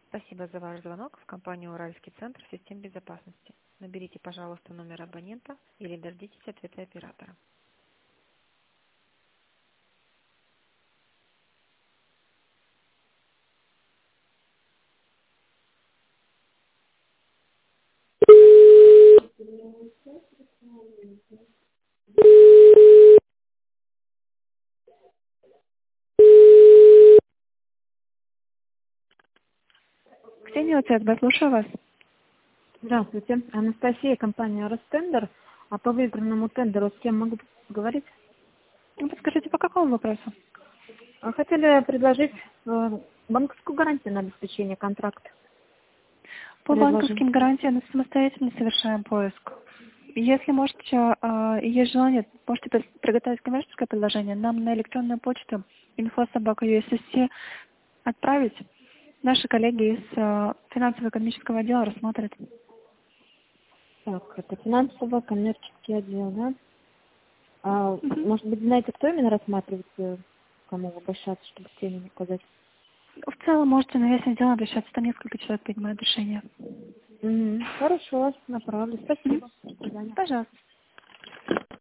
Спасибо за ваш звонок в компанию «Уральский центр систем безопасности». Наберите, пожалуйста, номер абонента или дождитесь ответа оператора. Ксения ЦСБ, слушаю вас. Здравствуйте. Анастасия, компания «Ростендер». А по выигранному тендеру с кем могу говорить? Ну, подскажите, по какому вопросу? Хотели предложить банковскую гарантию на обеспечение контракта. По Предложим. банковским гарантиям мы самостоятельно совершаем поиск. Если можете, есть желание, можете приготовить коммерческое предложение, нам на электронную почту info@ussc отправить. Наши коллеги из финансово-экономического отдела рассмотрят. Так, это финансово-коммерческий отдел, да? Мгм. Может быть, знаете, кто именно рассматривает, к кому обращаться, чтобы цены не указать? В целом можете на весь отдел обращаться, там несколько человек принимают решения. Хорошо, направлю. Мгм. Спасибо. До свидания. Пожалуйста.